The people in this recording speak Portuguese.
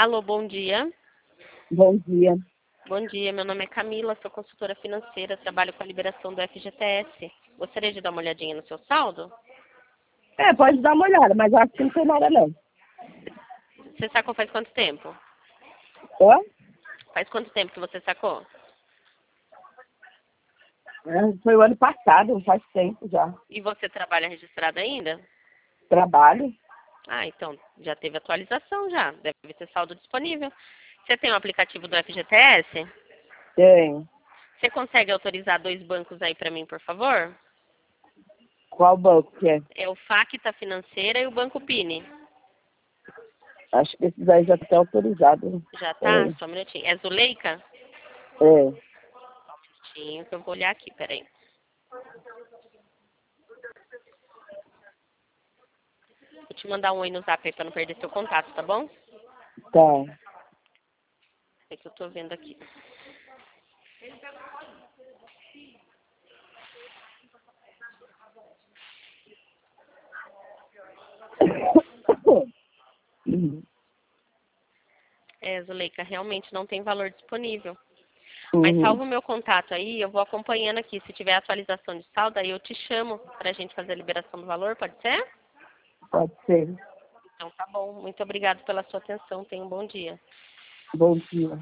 Alô, bom dia. Bom dia. Bom dia, meu nome é Camila, sou consultora financeira, trabalho com a liberação do FGTS. Gostaria de dar uma olhadinha no seu saldo? Pode dar uma olhada, mas acho que não tem nada não. Você sacou faz quanto tempo? Ó, Faz quanto tempo que você sacou? foi o ano passado, faz tempo já. E você trabalha registrado ainda? Trabalho? Ah, então, já teve atualização já, deve ter saldo disponível. Você tem o aplicativo do FGTS? Tem. Você consegue autorizar 2 bancos aí para mim, por favor? Qual banco que é? É o Facta Financeira e o Banco Pini. Acho que esses aí já estão autorizados. Já tá? Só um minutinho. É Zuleika? É. Minutinho que eu vou olhar aqui, peraí. Vou te mandar um oi no zap aí pra não perder seu contato, tá bom? Tá. É que eu tô vendo aqui. É, Zuleika, realmente não tem valor disponível. Mas salva o meu contato aí, eu vou acompanhando aqui. Se tiver atualização de saldo, aí eu te chamo pra gente fazer a liberação do valor, pode ser? Pode ser. Então tá bom. Muito obrigada pela sua atenção. Tenha um bom dia. Bom dia.